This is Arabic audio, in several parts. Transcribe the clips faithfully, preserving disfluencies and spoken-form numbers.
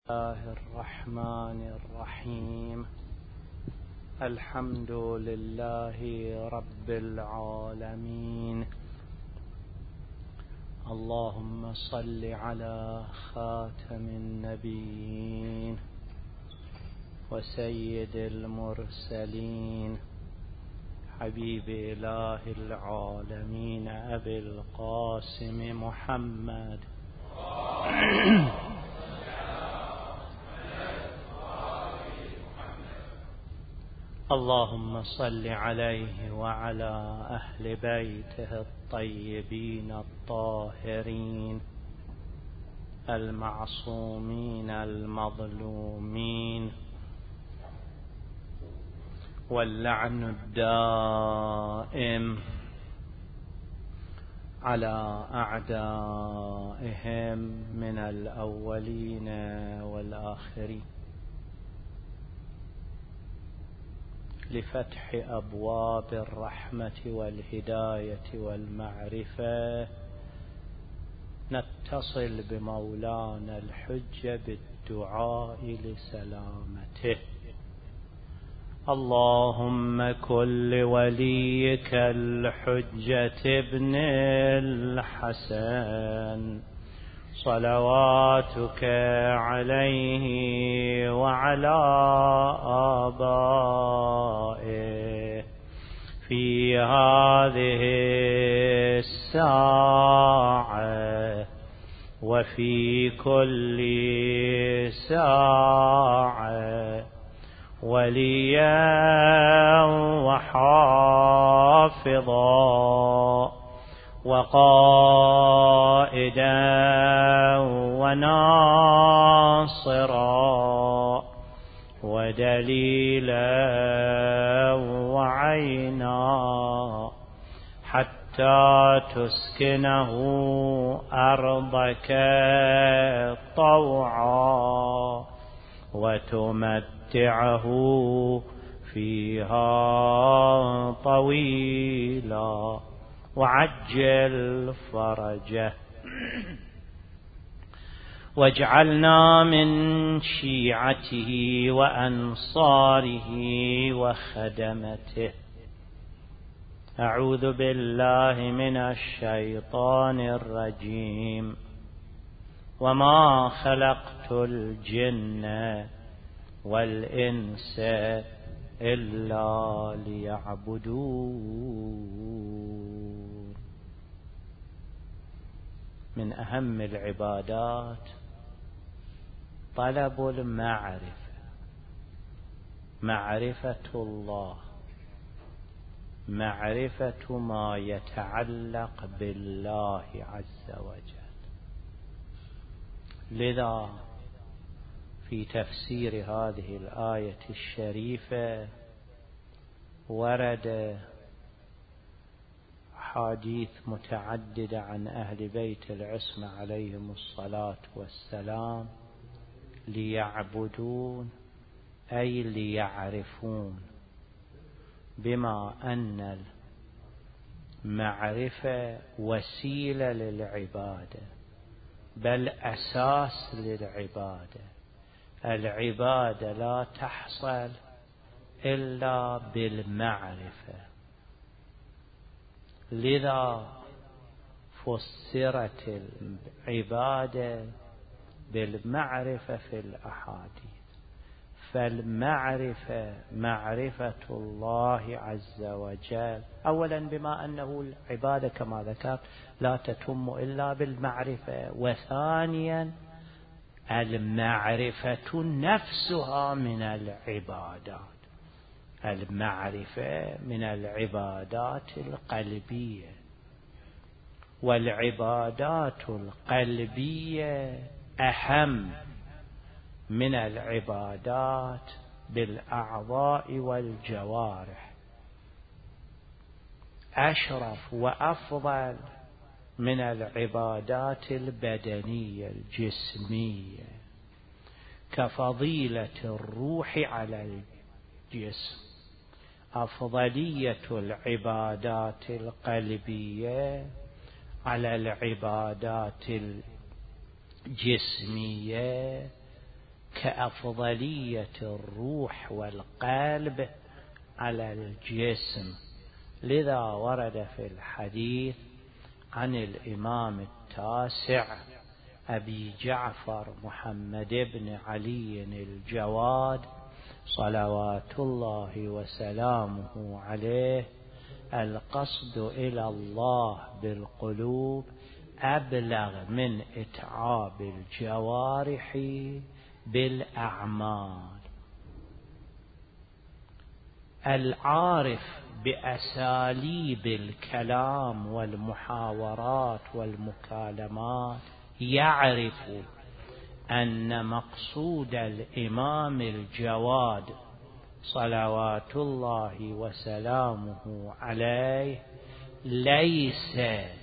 الله الرحمن الرحيم. الحمد لله رب العالمين. اللهم صل على خاتم النبيين وسيد المرسلين حبيب إله العالمين أبي القاسم محمد اللهم صل عليه وعلى أهل بيته الطيبين الطاهرين المعصومين المظلومين، واللعن الدائم على أعدائهم من الأولين والآخرين، لفتح أبواب الرحمة والهداية والمعرفة نتصل بمولانا الحجة بالدعاء لسلامته. اللهم كن لوليك الحجة ابن الحسن صلواتك عليه وعلى آبائه في هذه الساعة وفي كل ساعة وليا وحافظا وقائدا وناصرا ودليلا وعينا، حتى تسكنه أرضك طوعا وتمتعه فيها طويلا وعجل فرجه، واجعلنا من شيعته وأنصاره وخدمته. أعوذ بالله من الشيطان الرجيم. وما خلقت الجن والإنس إلا ليعبدون. من أهم العبادات طلب المعرفة، معرفة الله، معرفة ما يتعلق بالله عز وجل. لذا في تفسير هذه الآية الشريفة ورد حديث متعددة عن أهل بيت العصمة عليهم الصلاة والسلام، ليعبدون أي ليعرفون، بما أن المعرفة وسيلة للعبادة بل أساس للعبادة. العبادة لا تحصل إلا بالمعرفة، لذا فسرت العبادة بالمعرفة في الأحاديث. فالمعرفة معرفة الله عز وجل أولا، بما أنه العبادة كما ذكرت لا تتم إلا بالمعرفة، وثانيا المعرفة نفسها من العبادات. المعرفة من العبادات القلبية، والعبادات القلبية أهم من العبادات بالأعضاء والجوارح، أشرف وأفضل من العبادات البدنية الجسمية، كفضيلة الروح على الجسم. أفضلية العبادات القلبية على العبادات الجسمية كأفضلية الروح والقلب على الجسم. لذا ورد في الحديث عن الإمام التاسع أبي جعفر محمد بن علي الجواد صلوات الله وسلامه عليه: القصد إلى الله بالقلوب أبلغ من إتعاب الجوارح بالأعمال. العارف بأساليب الكلام والمحاورات والمكالمات يعرف أن مقصود الإمام الجواد صلوات الله وسلامه عليه ليس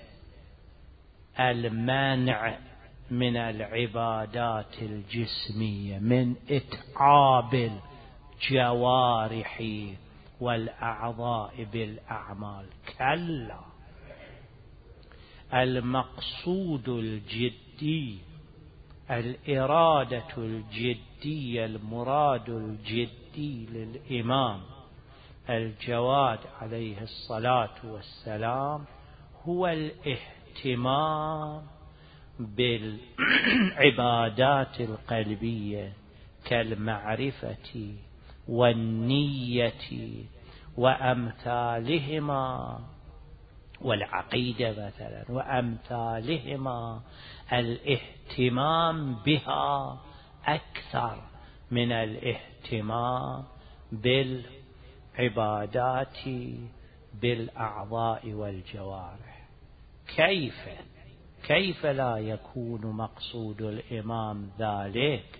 المانع من العبادات الجسمية، من إتعاب الجوارح والأعضاء بالأعمال، كلا، المقصود الجدي، الإرادة الجدية، المراد الجدي للإمام الجواد عليه الصلاة والسلام هو الاهتمام بالعبادات القلبية كالمعرفة والنية وأمثالهما، والعقيدة مثلا وأمثالهما، الاهتمام بها أكثر من الاهتمام بالعبادات بالأعضاء والجوارح. كيف كيف لا يكون مقصود الإمام ذلك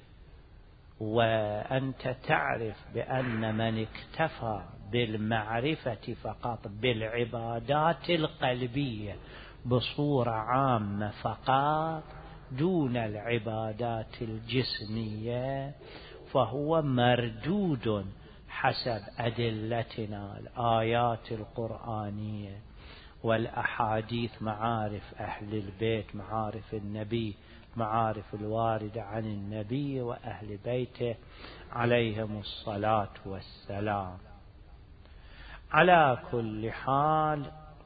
وأنت تعرف بأن من اكتفى بالمعرفة فقط بالعبادات القلبية بصورة عامة فقط دون العبادات الجسمية فهو مردود حسب أدلتنا الآيات القرآنية والأحاديث، معارف أهل البيت، معارف النبي، معارف الواردة عن النبي وأهل بيته عليهم الصلاة والسلام. على كل حال،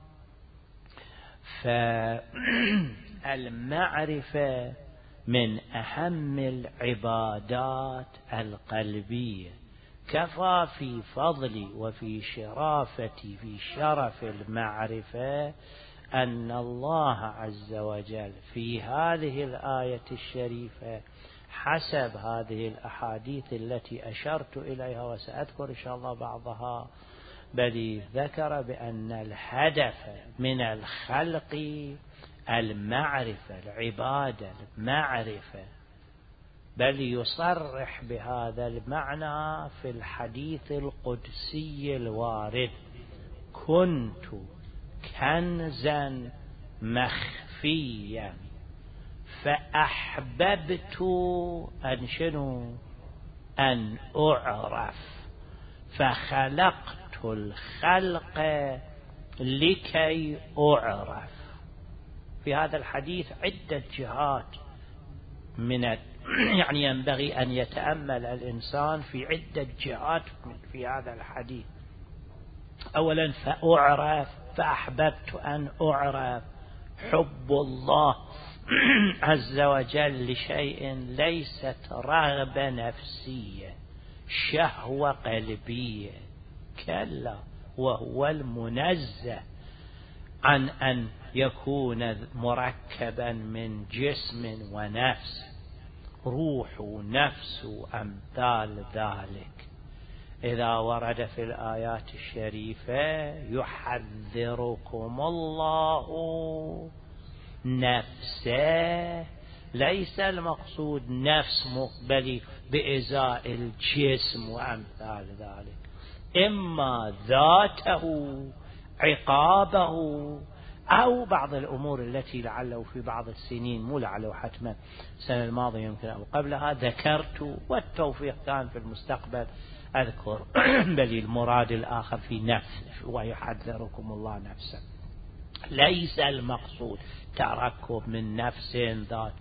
فالمعرفة من أهم العبادات القلبية، كفى في فضل وفي شرافة في شرف المعرفة أن الله عز وجل في هذه الآية الشريفة حسب هذه الأحاديث التي أشرت إليها وسأذكر إن شاء الله بعضها، بل ذكر بأن الهدف من الخلق المعرفة، العبادة المعرفة، بل يصرح بهذا المعنى في الحديث القدسي الوارد: كنت كنزا مخفيا فأحببت أن شنو أن أعرف فخلقت الخلق لكي أعرف. في هذا الحديث عدة جهات من يعني ينبغي أن يتأمل الإنسان في عدة جهات في هذا الحديث. أولا فأعرف، فأحببت أن أعرف، حب الله عز وجل لشيء ليست رغبة نفسية، شهوة قلبية، كلا، وهو المنزه عن أن يكون مركبا من جسم ونفس، روح ونفس وأمثال ذلك. إذا ورد في الآيات الشريفة يحذركم الله نفسه، ليس المقصود نفس مقبلي بإزاء الجسم وأمثال ذلك، إما ذاته عقابه أو بعض الأمور التي لعله في بعض السنين، مو لعله حتما السنة الماضية يمكن أو قبلها ذكرت، والتوفيق كان في المستقبل أذكر بل المراد الآخر في نفس، ويحذركم الله نفسه. ليس المقصود تركب من نفس ذات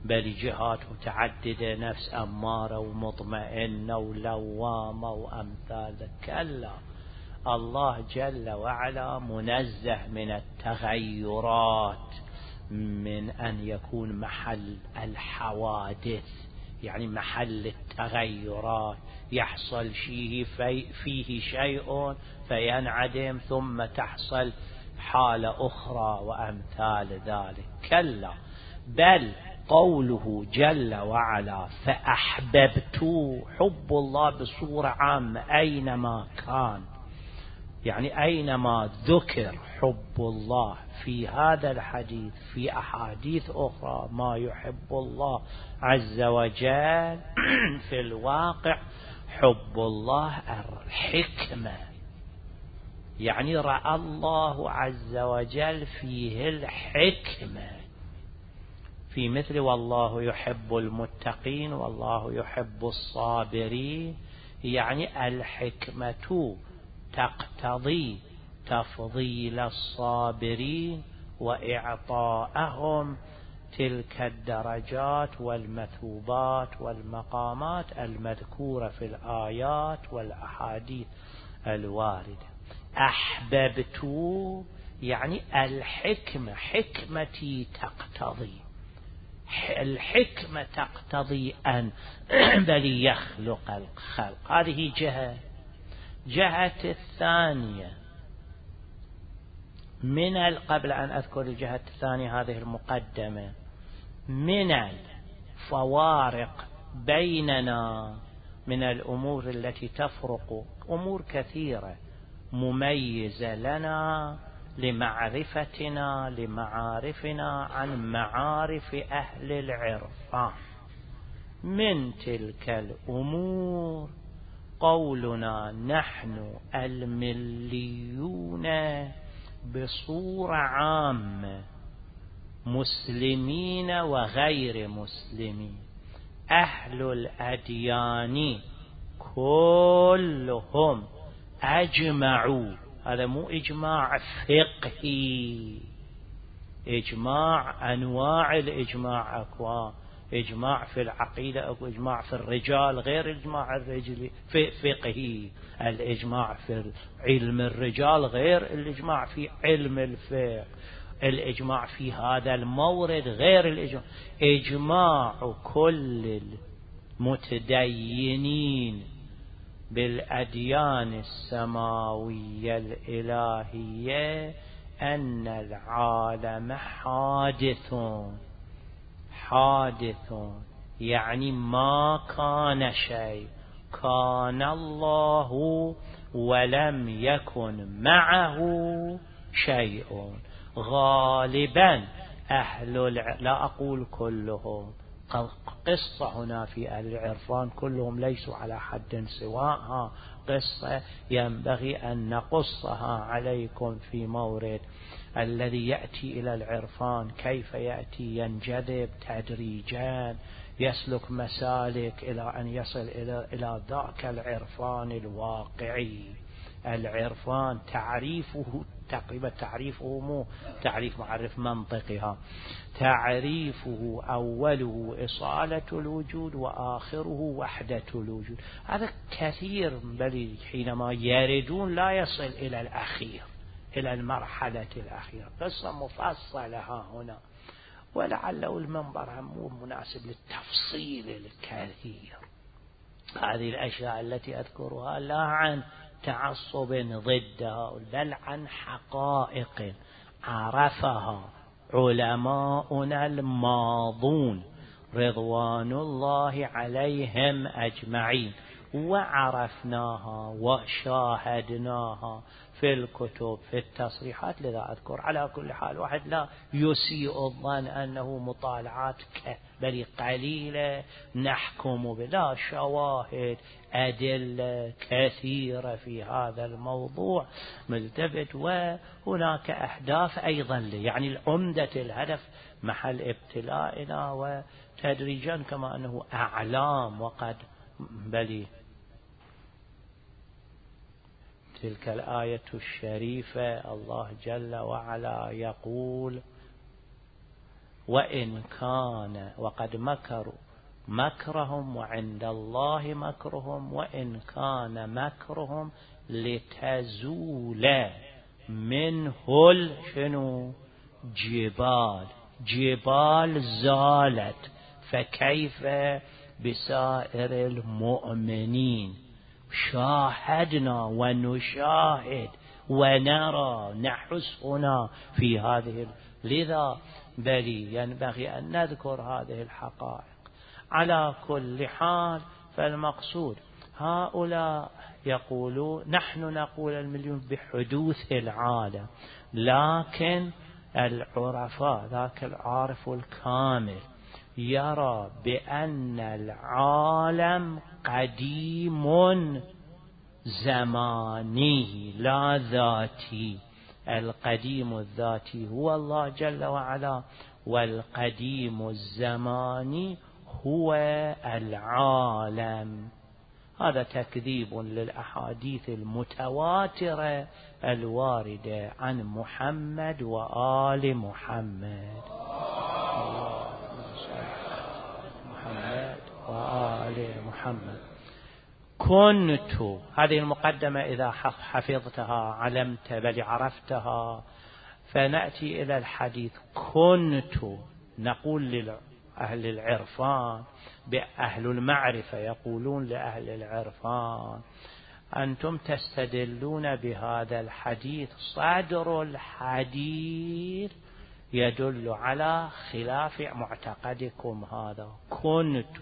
بل جهات متعددة، نفس أمارة ومطمئنة ولوامة وأمثال. كلا، الله جل وعلا منزه من التغيرات، من أن يكون محل الحوادث، يعني محل التغيرات، يحصل شيء في فيه شيء فينعدم ثم تحصل حالة أخرى وأمثال ذلك. كلا، بل قوله جل وعلا فأحببت، حب الله بصورة عامة أينما كان، يعني أينما ذكر حب الله في هذا الحديث في أحاديث أخرى ما يحب الله عز وجل في الواقع حب الله الحكمة، يعني رأى الله عز وجل فيه الحكمة، في مثل والله يحب المتقين والله يحب الصابرين، يعني الحكمة تقتضي تفضيل الصابرين وإعطاءهم تلك الدرجات والمثوبات والمقامات المذكورة في الآيات والأحاديث الواردة. أحببت يعني الحكمة، حكمتي تقتضي، الحكمة تقتضي أن بل يخلق الخلق. هذه جهة. جهة الثانية من قبل أن أذكر الجهة الثانية هذه المقدمة، من الفوارق بيننا من الأمور التي تفرق، أمور كثيرة مميزة لنا لمعرفتنا لمعارفنا عن معارف أهل العرفان. من تلك الأمور قولنا نحن المليون بصورة عامة، مسلمين وغير مسلمين، أهل الأديان كلهم أجمعوا. هذا مو إجماع فقهي، إجماع أنواع الإجماع أكوان، إجماع في العقيدة أو إجماع في الرجال غير الإجماع الرجلي في فقهي، الإجماع في علم الرجال غير الإجماع في علم الفقه، الإجماع في هذا المورد غير الإجماع. إجماع كل المتدينين بالأديان السماوية الإلهية أن العالم حادث، حادث يعني ما كان شيء، كان الله ولم يكن معه شيء. غالبا أهل الع... لا أقول كلهم، قصة هنا في أهل العرفان كلهم ليسوا على حد سواء، قصة ينبغي أن نقصها عليكم في مورد الذي يأتي إلى العرفان كيف يأتي، ينجذب تدريجا، يسلك مسالك إلى أن يصل إلى إلى ذاك العرفان الواقعي. العرفان تعريفه تقريبا تعريفه مو تعريف معرف منطقها، تعريفه أوله إصالة الوجود وآخره وحدة الوجود. هذا كثير بل حينما يردون لا يصل إلى الأخير، إلى المرحلة الأخيرة. قصة مفصلة هنا، ولعله المنبر مو مناسب للتفصيل الكثير. هذه الأشياء التي أذكرها لا عن تعصب ضدها، بل عن حقائق عرفها علماؤنا الماضون رضوان الله عليهم أجمعين، وعرفناها وشاهدناها في الكتب في التصريحات. لذا أذكر على كل حال واحد لا يسيء الظن أنه مطالعات بل قليلة نحكم بلا شواهد أدلة كثيرة في هذا الموضوع ملتفت، وهناك أهداف أيضا لي، يعني العمدة الهدف محل ابتلائنا وتدريجا كما أنه أعلام. وقد بلي تلك الآية الشريفة الله جل وعلا يقول وإن كان وقد مكروا مكرهم وعند الله مكرهم، وإن كان مكرهم لتزول منه شنو جبال جبال زالت، فكيف بسائر المؤمنين؟ شاهدنا ونشاهد ونرى نحس هنا في هذه، لذا بل ينبغي أن نذكر هذه الحقائق. على كل حال فالمقصود هؤلاء يقولون، نحن نقول المليون بحدوث العالم، لكن العرفاء ذاك العارف الكامل يرى بأن العالم قديم زماني لا ذاتي. القديم الذاتي هو الله جل وعلا، والقديم الزماني هو العالم. هذا تكذيب للأحاديث المتواترة الواردة عن محمد وآل محمد. محمد وآل محمد. كنت، هذه المقدمة إذا حفظتها علمت بل عرفتها، فنأتي إلى الحديث. كنت نقول لأهل العرفان، بأهل المعرفة يقولون لأهل العرفان: أنتم تستدلون بهذا الحديث، صدر الحديث يدل على خلاف معتقدكم هذا. كنت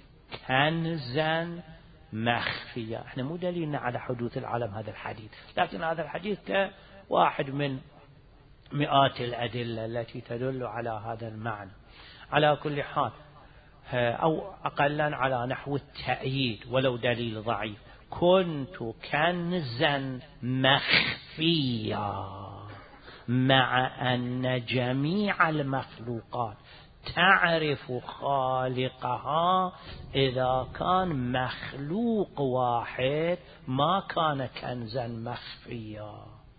كنزا مخفيا، احنا مو دليلنا على حدوث العالم هذا الحديث، لكن هذا الحديث كواحد من مئات الأدلة التي تدل على هذا المعنى. على كل حال، أو أقلا على نحو التأييد ولو دليل ضعيف. كنت كنزا مخفيا، مع أن جميع المخلوقات تعرف خالقها، إذا كان مخلوق واحد ما كان كنزا مخفيا.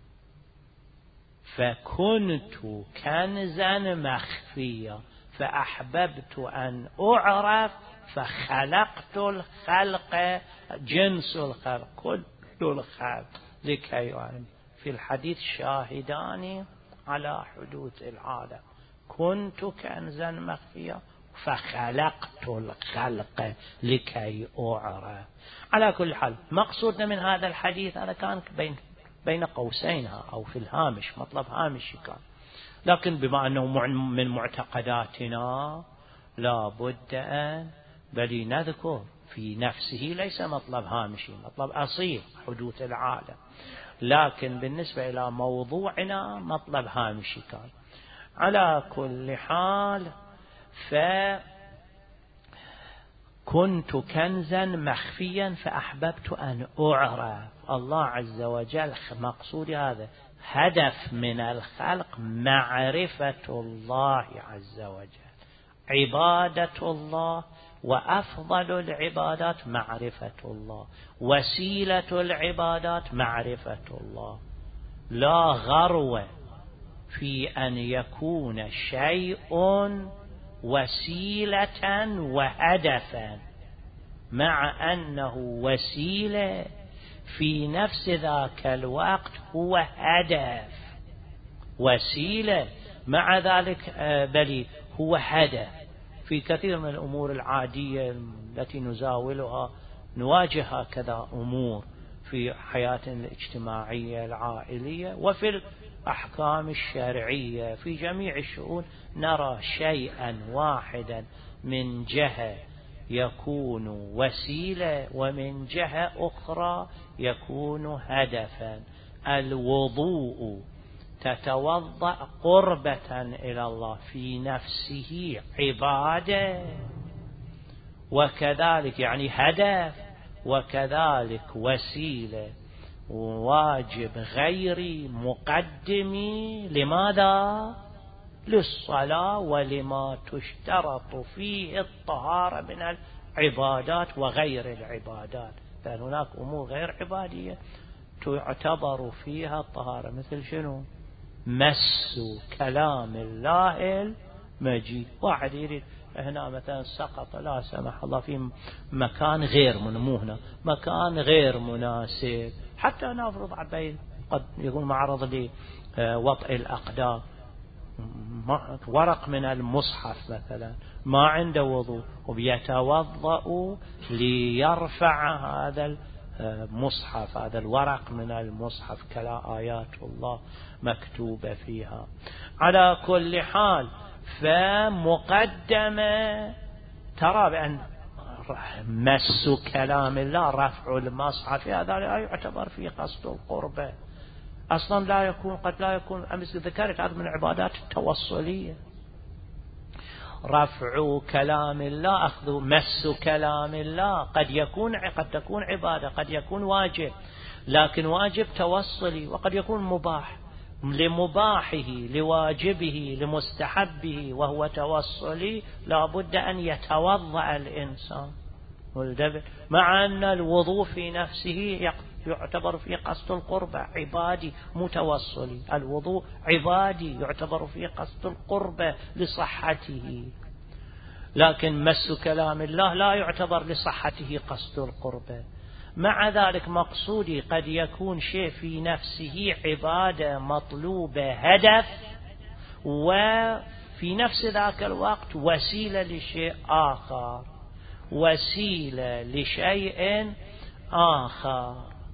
فكنت كنزا مخفيا فأحببت أن أعرف، فخلقت الخلق، جنس الخلق كل الخلق لكي يعني في الحديث شاهدان على حدوث العالم. كنت كنزا مخفيا فخلقت الخلق لكي أعرف. على كل حال مقصودنا من هذا الحديث، هذا كان بين بين قوسين أو في الهامش، مطلب هامشي كان، لكن بما أنه من معتقداتنا لا بد أن بل نذكر في نفسه، ليس مطلب هامشي، مطلب أصيل حدوث العالم، لكن بالنسبة إلى موضوعنا مطلب هامشي كان. على كل حال، فكنت كنزا مخفيا فأحببت أن أعرف. الله عز وجل مقصود هذا هدف من الخلق معرفة الله عز وجل، عبادة الله، وأفضل العبادات معرفة الله، وسيلة العبادات معرفة الله. لا غرو في أن يكون شيء وسيلة وهدفا، مع أنه وسيلة في نفس ذاك الوقت هو هدف. وسيلة مع ذلك بل هو هدف. في كثير من الأمور العادية التي نزاولها نواجه هكذا أمور في حياتنا الاجتماعية العائلية، وفي الأحكام الشرعية في جميع الشؤون نرى شيئا واحدا من جهة يكون وسيلة، ومن جهة أخرى يكون هدفا. الوضوء تتوضأ قربة إلى الله، في نفسه عبادة، وكذلك يعني هدف، وكذلك وسيلة، واجب غيري مقدمي. لماذا؟ للصلاة، ولما تشترط فيه الطهارة من العبادات وغير العبادات. فهناك أمور غير عبادية تعتبر فيها الطهارة، مثل شنو؟ مس كلام الله مجيد. واحد يريد هنا مثلا سقط لا سمح الله في مكان غير مو هنا مكان غير مناسب، حتى نفرض عبيد قد يكون معرض لوطئ الأقدام، ورق من المصحف مثلا ما عنده وضوء وبيتوضأ ليرفع هذا المصحف، هذا الورق من المصحف كلا آيات الله مكتوبة فيها. على كل حال فمقدمة ترى بأن مس كلام الله رفع المصحف هذا لا يعتبر في قصد القربة أصلا، لا يكون قد لا يكون أمس ذكرت هذا من العبادات التوصلية. رفع كلام الله أخذ مس كلام الله قد يكون قد تكون عبادة قد يكون واجب، لكن واجب توصلي، وقد يكون مباح لمباحه لواجبه لمستحبه وهو توصلي لا بد أن يتوضأ الإنسان، مع أن الوضوء في نفسه يعتبر في قصد القربة عبادي متوصلي، الوضوء عبادي يعتبر في قصد القربة لصحته، لكن مس كلام الله لا يعتبر لصحته قصد القربة. مع ذلك مقصودي قد يكون شيء في نفسه عبادة مطلوبة هدف، وفي نفس ذاك الوقت وسيلة لشيء آخر، وسيلة لشيء آخر.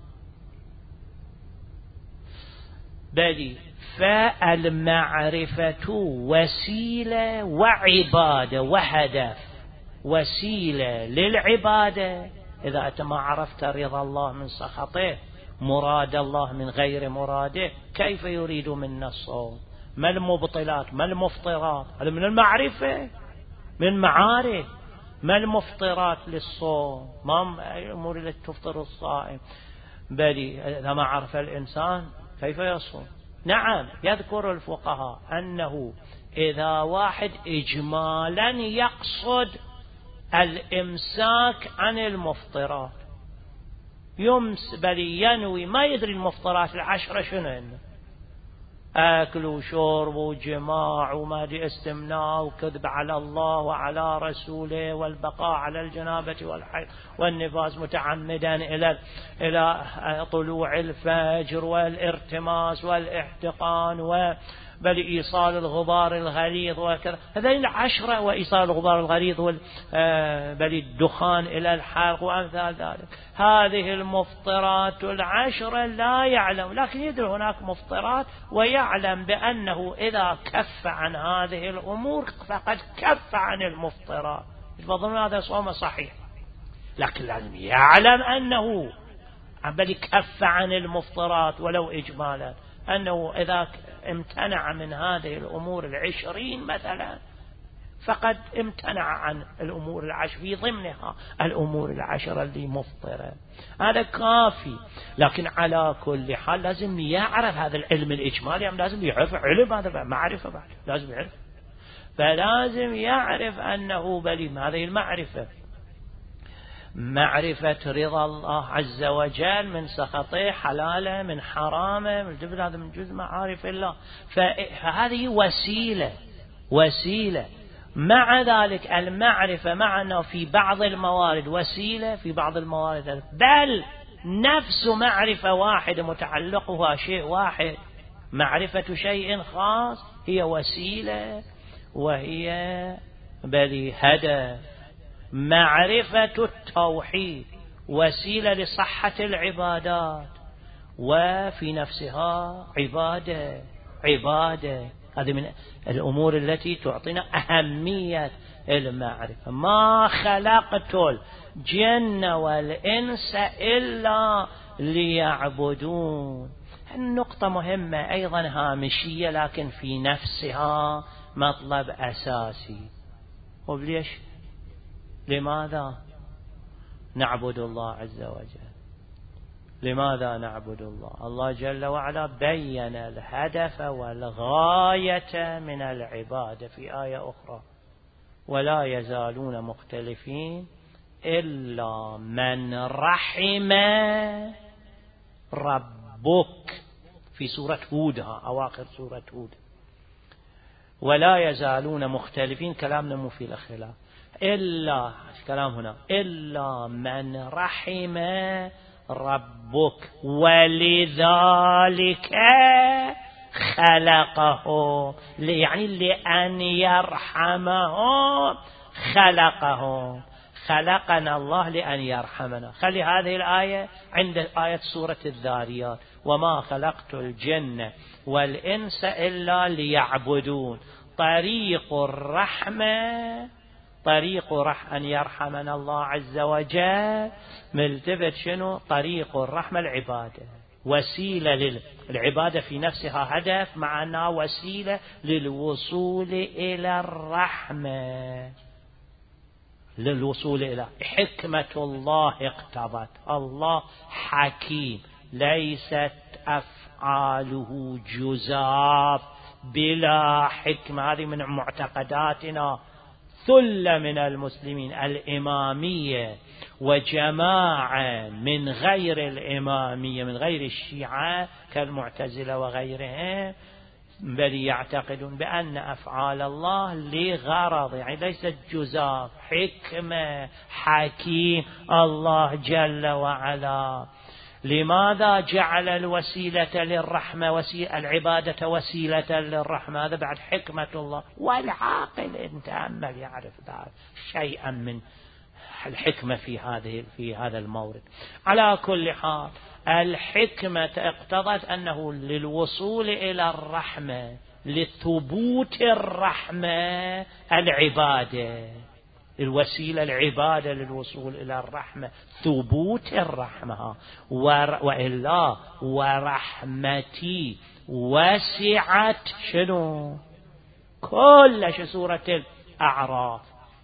بلي فالمعرفة وسيلة وعبادة وهدف. وسيلة للعبادة إذا أنت ما عرفت رضا الله من سخطه، مراد الله من غير مراده، كيف يريد منا الصوم؟ ما المبطلات ما المفطرات؟ هذا من المعرفة من معارف. ما المفطرات للصوم؟ ما الأمور التي تفطر الصائم؟ بلي إذا ما عرف الإنسان كيف يصوم؟ نعم يذكر الفقهاء أنه إذا واحد إجمالا يقصد الإمساك عن المفطرات يمس بلي ينوي ما يدري المفطرات العشرة شنو إنه أكل وشرب وجماع وما دي استمناء وكذب على الله وعلى رسوله والبقاء على الجنابة والحيض والنفاس متعمدا إلى إلى طلوع الفجر والارتماس والاحتقان و بل إيصال الغبار الغليظ وكذا، هذين العشرة، وإيصال الغبار الغليظ بل الدخان إلى الحلق وأمثال ذلك. هذه المفطرات العشرة لا يعلم، لكن يدري هناك مفطرات ويعلم بأنه إذا كف عن هذه الأمور فقد كف عن المفطرات، فظن هذا صوم صحيح، لكن لازم يعلم أنه بل كف عن المفطرات ولو إجمالا، أنه إذا امتنع من هذه الأمور العشرين مثلا فقد امتنع عن الأمور العشر في ضمنها الأمور العشرة اللي مفطرة. هذا كافي، لكن على كل حال لازم يعرف هذا العلم الإجمالي، يعني لازم يعرف علم هذا معرفة بعد لازم يعرف، فلازم يعرف أنه بلي هذه المعرفة معرفة رضا الله عز وجل من سخطه، حلاله من حرامه، من هذا من جزء معارف الله، فهذه وسيلة وسيلة. مع ذلك المعرفة مع أنه في بعض الموارد وسيلة، في بعض الموارد بل نفس معرفة واحدة متعلقها شيء واحد، معرفة شيء خاص هي وسيلة وهي بل هدف. معرفة التوحيد وسيلة لصحة العبادات، وفي نفسها عبادة عبادة هذه من الأمور التي تعطينا أهمية المعرفة. ما خلقت الجن والإنس إلا ليعبدون. النقطة مهمة أيضا هامشية لكن في نفسها مطلب أساسي. وليش لماذا نعبد الله عز وجل؟ لماذا نعبد الله؟ الله جل وعلا بين الهدف والغاية من العبادة في آية أخرى: ولا يزالون مختلفين إلا من رحم ربك في سورة هود، أواخر سورة هود. ولا يزالون مختلفين، كلامنا مو في الخلاف، إلا كلام هنا إلا من رحم ربك ولذلك خلقه، يعني لأن يرحمهم خلقهم، خلقنا الله لأن يرحمنا. خلي هذه الآية عند آية سورة الذاريات، وما خلقت الجن والإنس إلا ليعبدون. طريق الرحمة، طريق رح أن يرحمنا الله عز وجل، ملتفت شنو؟ طريق الرحمة العبادة، وسيلة للعبادة في نفسها هدف، مع أنها وسيلة للوصول إلى الرحمة، للوصول إلى حكمة الله اقتضت. الله حكيم، ليست أفعاله جزاف بلا حكمة. هذه من معتقداتنا ثلة من المسلمين، الإمامية وجماعة من غير الإمامية من غير الشيعة كالمعتزلة وغيرهم، بل يعتقدون بأن أفعال الله لغرض، يعني ليست جزاف، حكمة، حكيم الله جل وعلا. لماذا جعل الوسيلة للرحمة وسيلة العبادة وسيلة للرحمة؟ هذا بعد حكمة الله، والعاقل إن تأمل يعرف ذلك شيئا من الحكمة في هذه في هذا المورد. على كل حال الحكمة اقتضت أنه للوصول إلى الرحمة، لثبوت الرحمة العبادة، الوسيلة العبادة للوصول إلى الرحمة، ثبوت الرحمة. وإلا ورحمتي وسعت شنو؟ كل شيء، سورة الأعراف،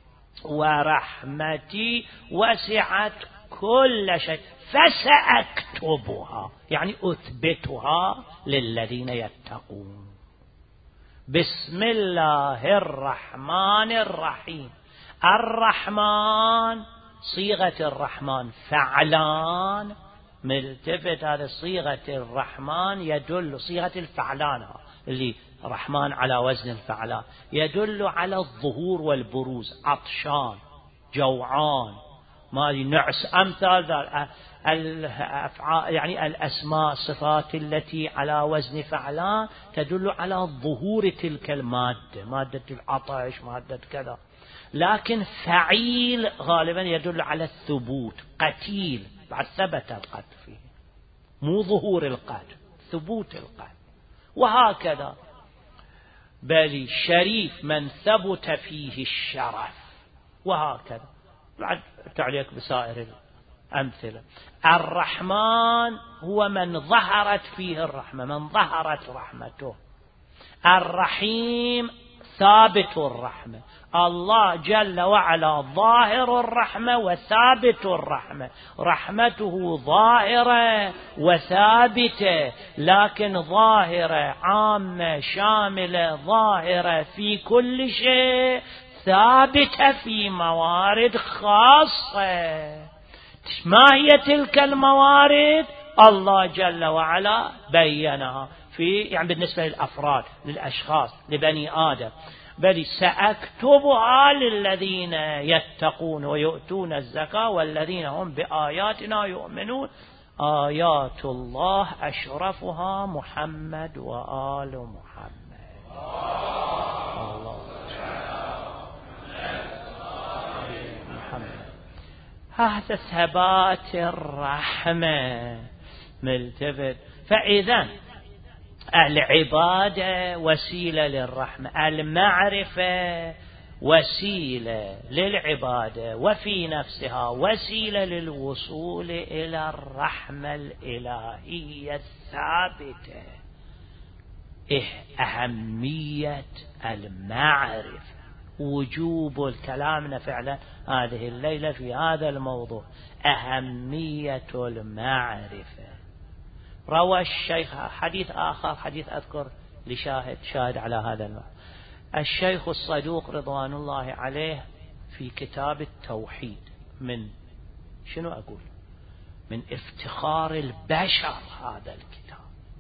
ورحمتي وسعت كل شيء فسأكتبها، يعني أثبتها للذين يتقون. بسم الله الرحمن الرحيم. الرحمن صيغة الرحمن فعلان، ملتفت هذا صيغة الرحمن يدل، صيغة الفعلان اللي رحمن على وزن الفعلان يدل على الظهور والبروز، عطشان، جوعان، ما نعس، أمثال ذلك. يعني الأسماء صفات التي على وزن فعلان تدل على ظهور تلك المادة، مادة العطش، مادة كذا. لكن فعيل غالبا يدل على الثبوت، قتيل بعد ثبت القتل فيه، مو ظهور القتل، ثبوت القتل. وهكذا بل شريف من ثبت فيه الشرف، وهكذا بعد تعليق بسائر الأمثلة. الرحمن هو من ظهرت فيه الرحمة، من ظهرت رحمته. الرحيم ثابت الرحمة، الله جل وعلا ظاهر الرحمة وثابت الرحمة، رحمته ظاهرة وثابتة، لكن ظاهرة عامة شاملة، ظاهرة في كل شيء، ثابتة في موارد خاصة. ما هي تلك الموارد؟ الله جل وعلا بينها في، يعني بالنسبة للأفراد، للأشخاص، لبني آدم. بل سأكتبها للذين يتقون ويؤتون الزكاة والذين هم بآياتنا يؤمنون. آيات الله أشرفها محمد وآل محمد. الله محمد. هذا ثبات الرحمة ملتفت. فإذا العبادة وسيلة للرحمة، المعرفة وسيلة للعبادة، وفي نفسها وسيلة للوصول إلى الرحمة الإلهية الثابتة. أهمية المعرفة، وجوب الكلام فعلا هذه الليلة في هذا الموضوع، أهمية المعرفة. روى الشيخ حديث آخر، حديث أذكر لشاهد شاهد على هذا المعنى. الشيخ الصدوق رضوان الله عليه في كتاب التوحيد، من شنو أقول من افتخار البشر هذا الكتاب،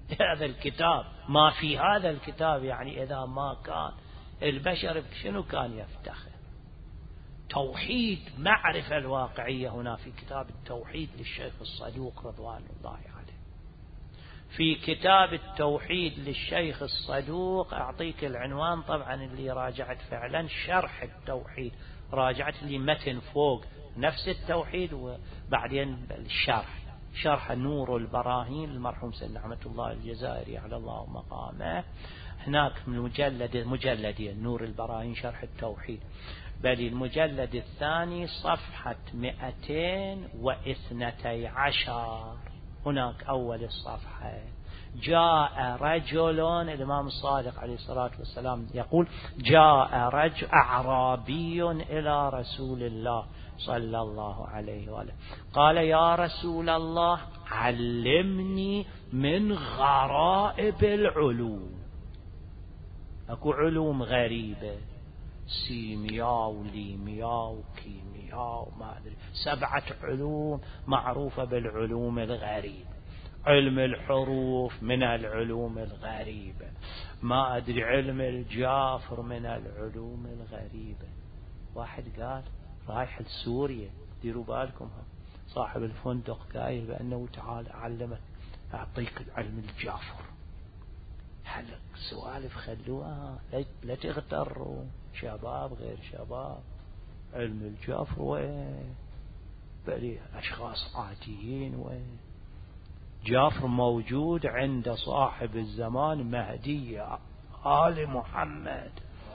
هذا الكتاب ما في هذا الكتاب، يعني إذا ما كان البشر شنو كان يفتخر؟ توحيد، معرفة الواقعية هنا في كتاب التوحيد للشيخ الصدوق رضوان الله عليه. في كتاب التوحيد للشيخ الصدوق أعطيك العنوان، طبعا اللي راجعت فعلا شرح التوحيد، راجعت لي متن فوق نفس التوحيد وبعدين الشرح، شرح نور البراهين المرحوم سيد نعمة الله الجزائري على الله مقامه. هناك من مجلد مجلدين نور البراهين شرح التوحيد، بل المجلد الثاني صفحة مئتين واثنتي عشر، هناك أول الصفحة: جاء رجل، الإمام الصادق عليه الصلاة والسلام يقول: جاء رجل أعرابي إلى رسول الله صلى الله عليه وآله، قال: يا رسول الله علمني من غرائب العلوم. أكو علوم غريبة، سيمياء وليمياء وكيمياء وما أدري، سبعة علوم معروفة بالعلوم الغريبة. علم الحروف من العلوم الغريبة، ما أدري علم الجافر من العلوم الغريبة. واحد قال رايح لسوريا، ديروا بالكم، صاحب الفندق قايل بأنه تعال أعلمك أعطيك علم الجافر. هل سوالف خلوها، لا تغتروا، شباب غير شباب. علم الجافر وين؟ بل أشخاص عاديين وين؟ جافر موجود عند صاحب الزمان مهدي آل محمد.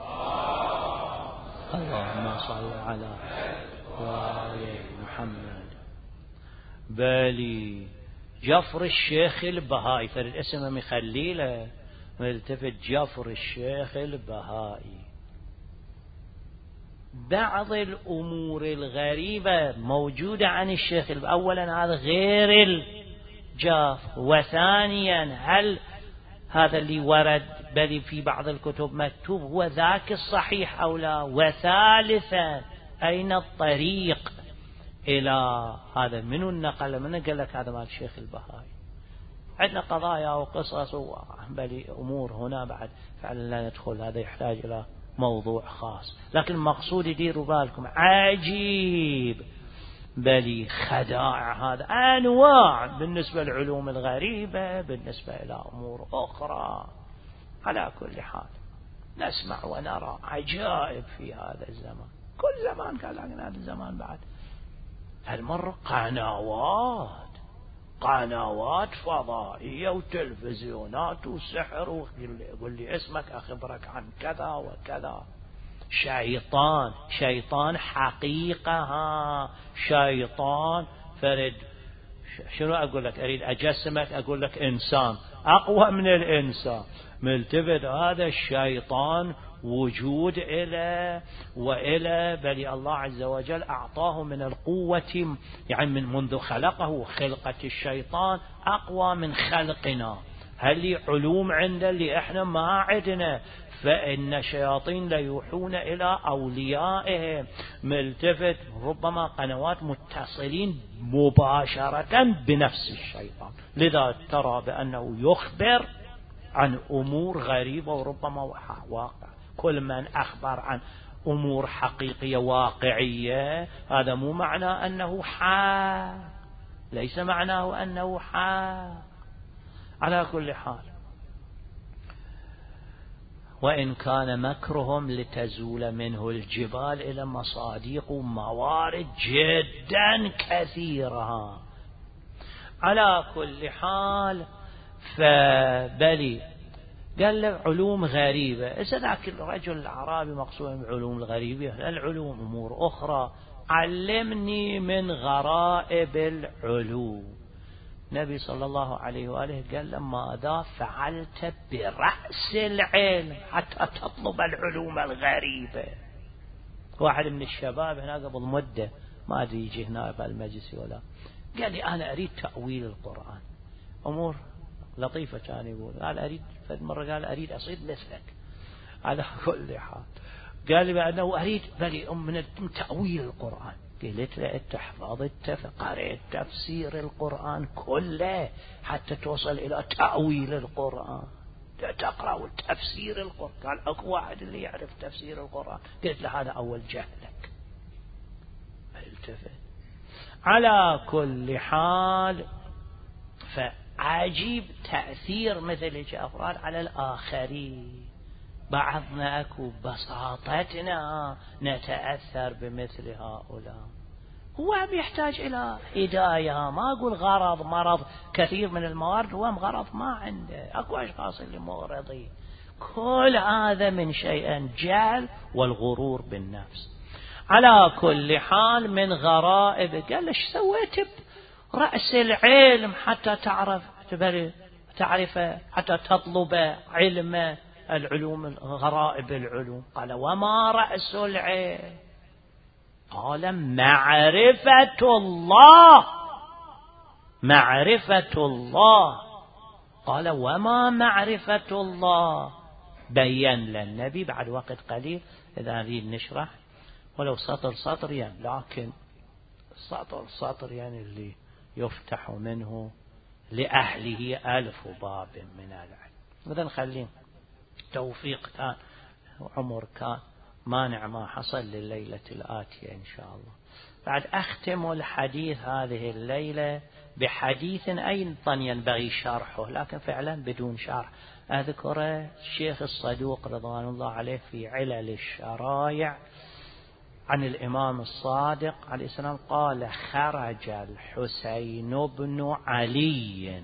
اللهم صل على آل محمد. بالي جفر الشيخ البهائي، فالاسم مخليله ملتفت، جفر الشيخ البهائي. بعض الأمور الغريبة موجودة عن الشيخ. أولا هذا غير الجافر، وثانيا هل هذا اللي ورد بل في بعض الكتب مكتوب هو ذاك الصحيح أو لا؟ وثالثا أين الطريق إلى هذا؟ منو النقل؟ من قال لك هذا مال الشيخ البهائي؟ عندنا قضايا وقصص وبل أمور هنا بعد فعلا لا ندخل، هذا يحتاج إلى موضوع خاص. لكن المقصود يديروا بالكم، عجيب بل خداع، هذا أنواع بالنسبة للعلوم الغريبة، بالنسبة إلى أمور أخرى. على كل حال نسمع ونرى عجائب في هذا الزمان، كل زمان قال لكن هذا الزمان بعد هالمرة قنوات قنوات فضائية وتلفزيونات وسحر، ويقول لي اسمك أخبرك عن كذا وكذا. شيطان شيطان حقيقة، ها شيطان فرد. شنو أقول لك؟ أريد أجسمك أقول لك إنسان أقوى من الإنسان، ملتفت هذا الشيطان وجود إلى وإلى، بل الله عز وجل أعطاه من القوة، يعني من منذ خلقه خلقة الشيطان أقوى من خلقنا. هل لي علوم عند اللي إحنا ما عندنا؟ فإن الشياطين ليوحون إلى أوليائهم، ملتفت ربما قنوات متصلين مباشرة بنفس الشيطان، لذا ترى بأنه يخبر عن أمور غريبة وربما واقع. كل من أخبر عن أمور حقيقية واقعية هذا مو معناه أنه حق، ليس معناه أنه حق. على كل حال، وإن كان مكرهم لتزول منه الجبال إلى مصادق موارد جدا كثيرة. على كل حال فبلي قال له علوم غريبة. إذا ذاك الرجل الأعرابي مقصود بالعلوم الغريبة، العلوم أمور أخرى. علمني من غرائب العلوم. النبي صلى الله عليه وآله قال له: ماذا فعلت برأس العلم حتى تطلب العلوم الغريبة؟ واحد من الشباب هنا قبل مدة، ما أدري يجي هنا في المجلس ولا، قال لي: أنا أريد تأويل القرآن. أمور لطيفة كان يقول، قال أريد فد مرة قال أريد أصير مثلك. على كل حال قال لي بأنه أريد بلي من تأويل القرآن. قلت له أنت حفظت فقرأت تفسير القرآن كله حتى توصل إلى تأويل القرآن، تقرأ تفسير القرآن. قال أكو واحد اللي يعرف تفسير القرآن. قلت له هذا أول جهلك. التفت. على كل حال، فعجيب تأثير مثل أفراد على الآخرين. بعضنا أكو بساطتنا نتأثر بمثل هؤلاء. هو يحتاج إلى هداية، ما أقول غرض مرض. كثير من الموارد هو غرض ما عنده. أكو أشخاص اللي مغرضين. كل هذا من شيئا جهل والغرور بالنفس. على كل حال من غرائب، قال ايش سويت برأس العلم حتى تعرف تعرف حتى تطلب علم العلوم غرائب العلوم؟ قال وما رأس العلم؟ قال معرفة الله. معرفة الله. قال وما معرفة الله؟ بين للنبي بعد وقت قليل. إذا نريد نشرح ولو سطر سطر يعني، لكن سطر سطر يعني اللي يفتح منه لأهله ألف باب من العلم. إذا نخليه توفيق كان وعمر كان مانع ما حصل لليلة الآتية إن شاء الله. بعد أختم الحديث هذه الليلة بحديث أيضا ينبغي شرحه لكن فعلا بدون شرح. أذكر الشيخ الصدوق رضوان الله عليه في علل الشرائع عن الإمام الصادق عليه السلام قال خرج الحسين بن علي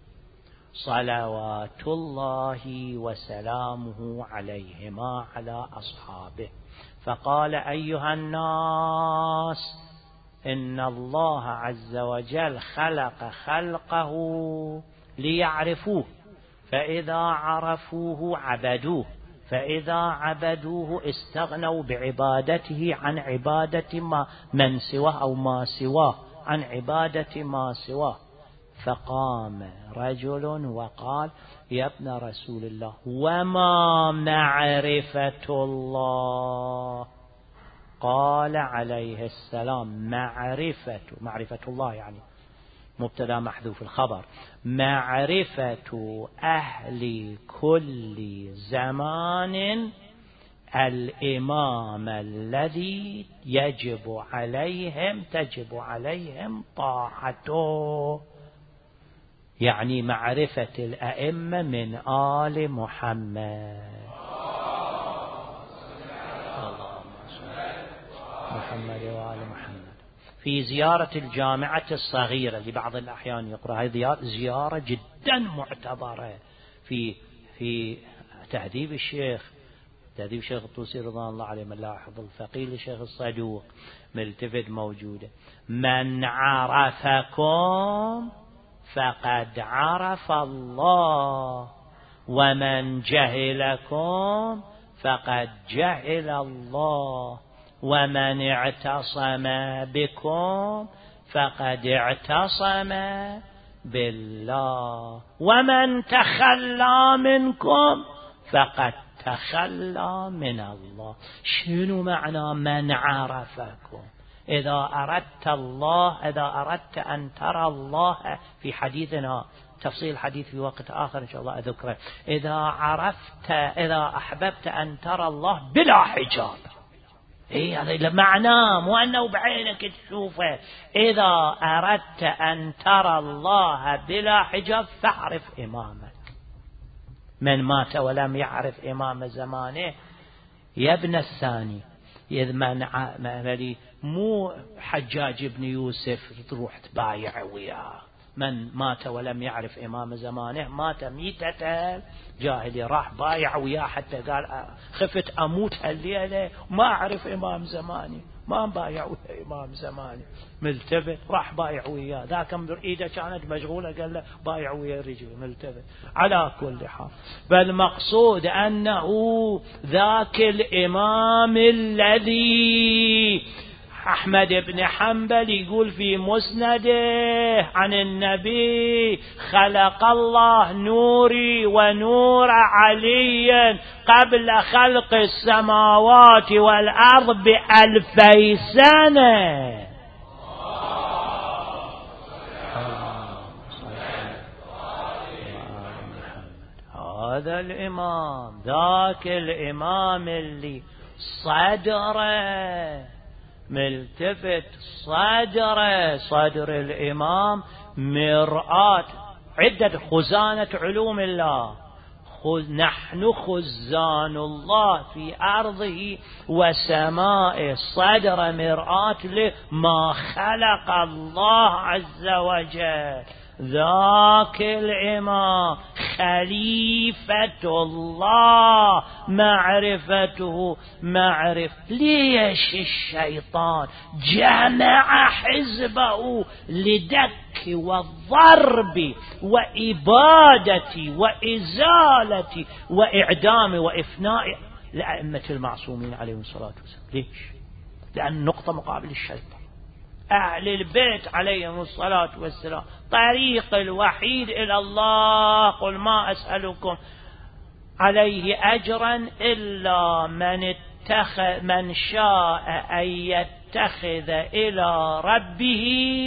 صلوات الله وسلامه عليهما على أصحابه فقال أيها الناس إن الله عز وجل خلق خلقه ليعرفوه، فإذا عرفوه عبدوه، فإذا عبدوه استغنوا بعبادته عن عبادة ما من سواه أو ما سواه عن عبادة ما سواه. فقام رجل وقال يا ابن رسول الله وما معرفة الله؟ قال عليه السلام معرفة معرفة الله يعني مبتدا محذوف الخبر، معرفة أهل كل زمان الإمام الذي يجب عليهم تجب عليهم طاعته، يعني معرفة الأئمة من آل محمد. محمد وآل محمد. في زيارة الجامعة الصغيرة لبعض الأحيان يقرأ، هذه زيارة جدا معتبرة في في تهذيب الشيخ تهذيب الشيخ الطوسي رضوان الله عليه من لا حفظ الفقيه للشيخ الصدوق ملتفت موجودة. من عرفكم فقد عرف الله ومن جهلكم فقد جهل الله ومن اعتصم بكم فقد اعتصم بالله ومن تخلى منكم فقد تخلى من الله. شنو معنى من عرفكم؟ إذا أردت الله إذا أردت أن ترى الله في حديثنا تفصيل الحديث في وقت آخر إن شاء الله أذكره. إذا عرفت إذا أحببت أن ترى الله بلا حجاب، إيه هذا معناه مو أنه بعينك تشوفه. إذا أردت أن ترى الله بلا حجاب فاعرف إمامك. من مات ولم يعرف إمام زمانه يا ابن الثاني إذ من ع... مو حجاج بن يوسف تروح تبايع وياه. من مات ولم يعرف إمام زمانه مات ميتة جاهلي، راح بايع وياه حتى قال خفت أموت هالليلة ما أعرف إمام زماني، ما بايع وياه إمام زماني. ملتفت راح بايع وياه، ذاك من إيده كانت مشغولة قال له بايع وياه رجل. ملتفت. على كل حال فالمقصود أنه ذاك الإمام الذي أحمد بن حنبل يقول في مسنده عن النبي خلق الله نوري ونور علي قبل خلق السماوات والأرض بألفي سنة. هذا الإمام، ذاك الإمام اللي صدره ملتفت، صدره صدر الإمام مرآة عدة خزانة علوم الله، نحن خزان الله في أرضه وسمائه، صدر مرآة لما خلق الله عز وجل. ذاك الإمام خليفة الله، معرفته معرف. ليش الشيطان جمع حزبه لدك والضرب وإبادة وإزالة وإعدام وإفناء لأئمة المعصومين عليهم الصلاة والسلام؟ ليش؟ لأن نقطة مقابل الشيطان. أهل البيت عليهم الصلاة والسلام طريق الوحيد إلى الله. قل ما أسألكم عليه أجرا إلا من اتخذ من شاء أن يتخذ إلى ربه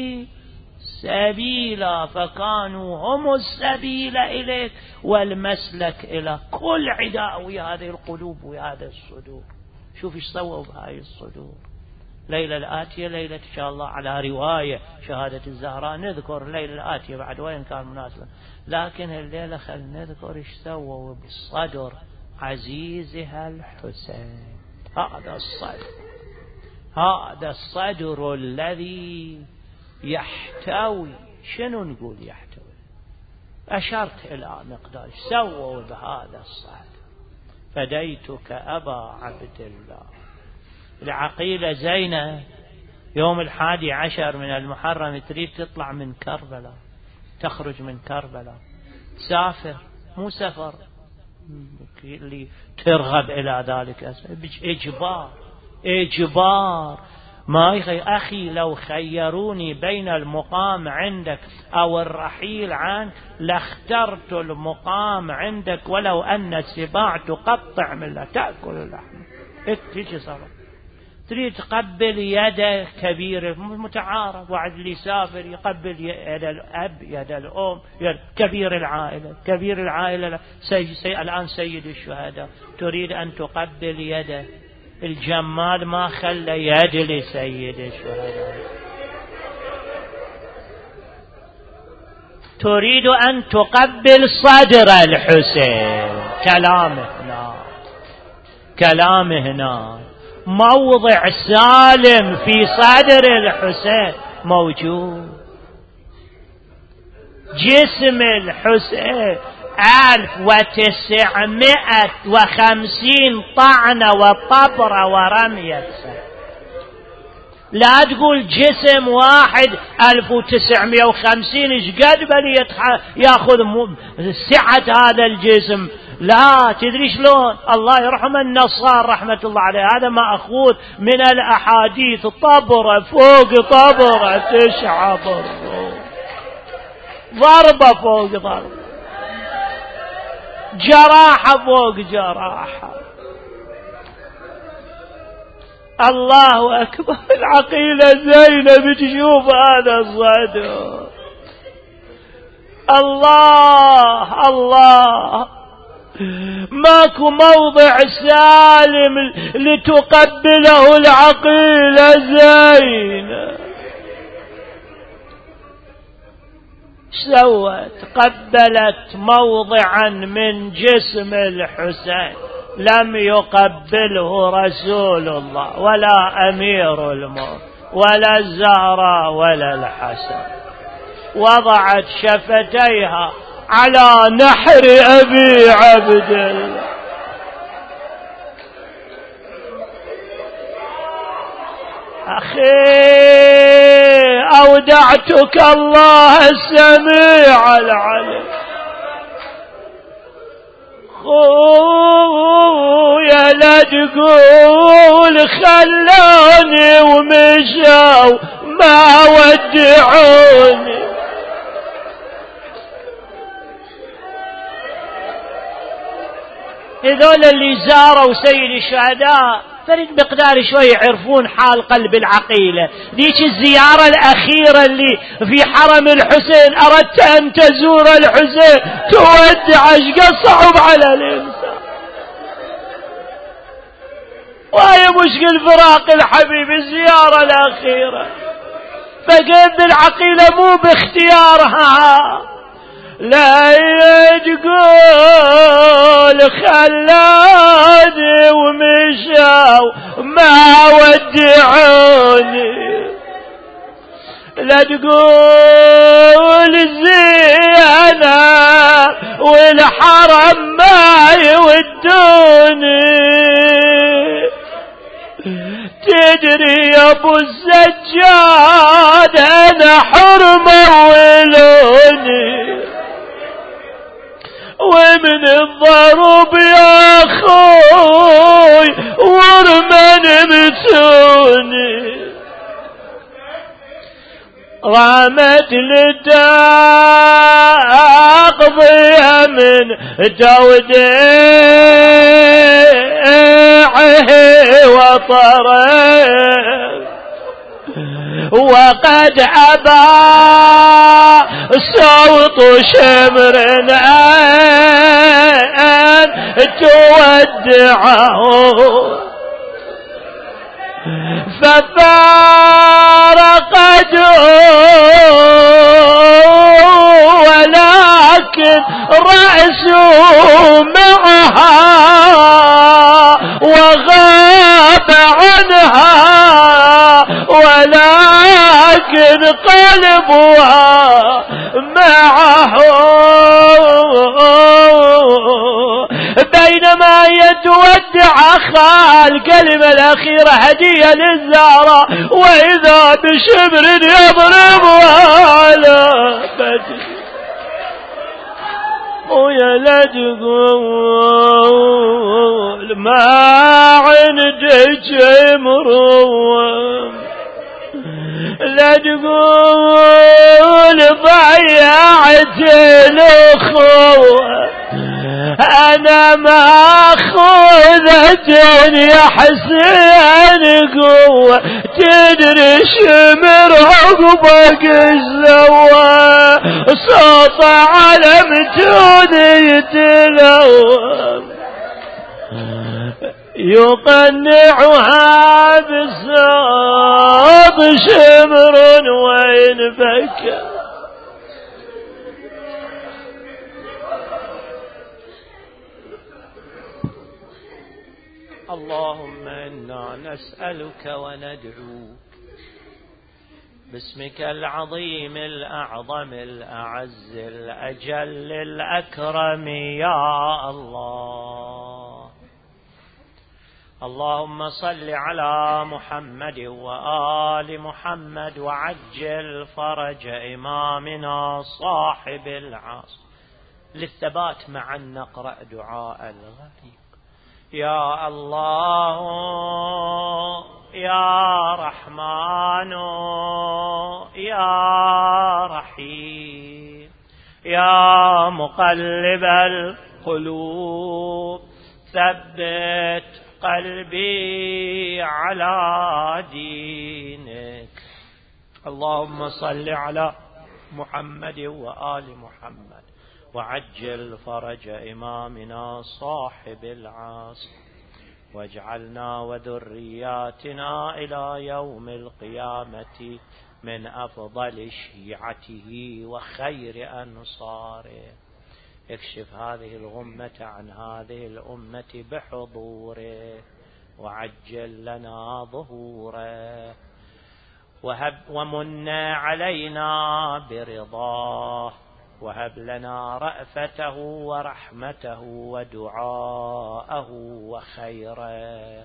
سبيلا، فكانوا هم السبيل إليك والمسلك إلى كل عداء هذه القلوب وهذا الصدور. شوف ايش سووا بهاي الصدور. ليلة الآتية ليلة إن شاء الله على رواية شهادة الزهراء نذكر ليلة الآتية بعد وين كان مناسبة، لكن الليلة خل نذكر إيش سووا بالصدر عزيزها الحسين. هذا الصدر، هذا الصدر الذي يحتوي، شنو نقول يحتوي؟ أشرت إلى مقدار سووا بهذا الصدر. فديتك أبا عبد الله. العقيلة زينة يوم الحادي عشر من المحرم تريد تطلع من كربلاء، تخرج من كربلاء، سافر، مو سفر اللي ترغب إلى ذلك، إجبار إجبار. ما يخي أخي لو خيروني بين المقام عندك أو الرحيل عنك لاخترت المقام عندك، ولو أن السباع تقطع من لا تأكل اللحم. تيجي صار تريد تقبل يد كبير متعارف، وعد اللي يسافر يقبل يد الأب، يد الأم، يد كبير العائلة. كبير العائلة سي سي الآن سيد الشهداء، تريد أن تقبل يده. الجمال ما خلى يد لسيد الشهداء. تريد أن تقبل صدر الحسين. كلامه هنا، كلامه هنا موضع سالم في صدر الحسين موجود. جسم الحسين ألف وتسعمائة وخمسين طعنة وطبرة ورمية. لا تقول جسم واحد ألف وتسعمائة وخمسين ايش قد بل ياخذ سعة هذا الجسم. لا، تدري شلون؟ الله يرحم النصار رحمة الله عليه، هذا مأخوذ من الأحاديث. طبرة فوق طبرة تشعب الروح، ضربة فوق ضربة، جراحة فوق جراحة. الله أكبر. العقيلة زينب تشوف هذا الصدر. الله الله، ماكو موضع سالم لتقبله العقيلة زينب. سوت قبلت موضعا من جسم الحسين لم يقبله رسول الله ولا أمير المؤمنين ولا الزهراء ولا الحسن. وضعت شفتيها على نحر أبي عبد الله. أخي أودعتك الله السميع العليم. خويا لا تقول خلوني ومشوا ما ودعوني. هذول اللي زاروا سيد الشهداء فريد مقدار شوي يعرفون حال قلب العقيلة. ذيك الزيارة الأخيرة اللي في حرم الحسين، أردت أن تزور الحسين تودع عشقه صعب على الإنسان. وهي مشكل فراق الحبيب الزيارة الأخيرة، فقد العقيلة مو باختيارها، لا تقول خلاني ومشاو ما ودعوني، لا تقول الزينة والحرم ما يودوني. تدري يا ابو السجاد انا حرم ولوني، ومن الضرب يا اخوي ورمن بتوني، رامت لتقضي من توديعه وطره، وقد أبى صوت شمر أن تودعه، ففارقته ولكن رأسه معها وغاب عنها، ولكن قلبها معه. بينما يتودع أخا الكلمة الأخيرة هدية للزهراء، وإذا بشبر يضرب على بدر، ويا لا تقول ما عندك مروم، لا تقول ضيعت الأخوة، أنا ما خذت يا حسين قوة، تدري شمر عقبك الزوى صوت علم توني يتلوى، يقنعها بصوت شمر وين بكى. اللهم إنا نسألك وندعوك باسمك العظيم الأعظم الأعز الأجل الأكرم يا الله. اللهم صل على محمد وآل محمد وعجل فرج إمامنا صاحب العصر. للثبات معا نقرأ دعاء الغريق. يا الله يا رحمن يا رحيم يا مقلب القلوب ثبت قلبي على دينك. اللهم صل على محمد وآل محمد وعجل فرج إمامنا صاحب العصر، واجعلنا وذرياتنا إلى يوم القيامة من أفضل شيعته وخير أنصاره. اكشف هذه الغمة عن هذه الأمة بحضوره، وعجل لنا ظهوره، وهب ومن علينا برضاه، وهب لنا رأفته ورحمته ودعاءه وخيره.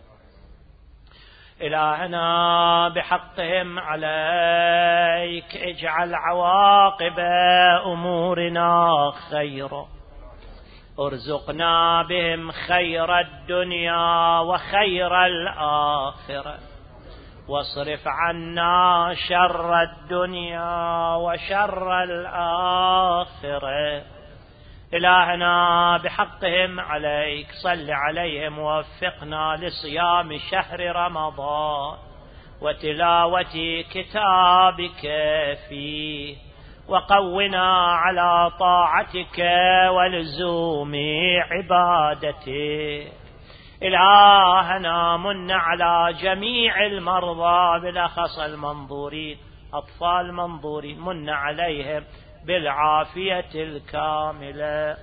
إلهنا بحقهم عليك اجعل عواقب أمورنا خيرا، ارزقنا بهم خير الدنيا وخير الآخرة، واصرف عنا شر الدنيا وشر الآخرة. إلهنا بحقهم عليك صل عليهم ووفقنا لصيام شهر رمضان وتلاوة كتابك فيه، وقونا على طاعتك ولزوم عبادتك. إلهنا من على جميع المرضى بالأخص المنظورين أطفال المنظورين، من عليهم بالعافية الكاملة.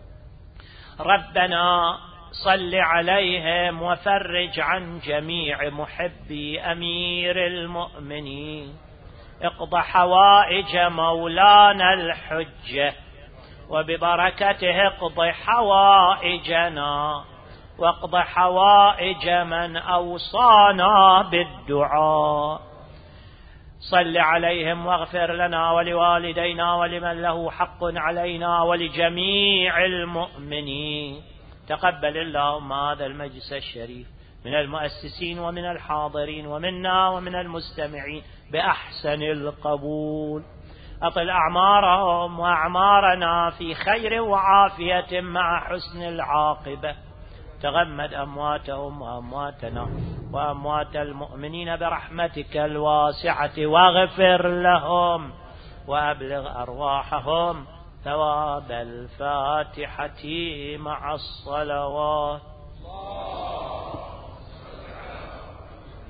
ربنا صل عليهم وفرج عن جميع محبي أمير المؤمنين. اقض حوائج مولانا الحجة، وببركته اقض حوائجنا، واقض حوائج من أوصانا بالدعاء. صل عليهم واغفر لنا ولوالدينا ولمن له حق علينا ولجميع المؤمنين. تقبل اللهم هذا المجلس الشريف من المؤسسين ومن الحاضرين ومنا ومن المستمعين بأحسن القبول. أطل أعمارهم وأعمارنا في خير وعافية مع حسن العاقبة. تغمد أمواتهم وأمواتنا وأموات المؤمنين برحمتك الواسعة، واغفر لهم وأبلغ أرواحهم ثواب الفاتحة مع الصلوات.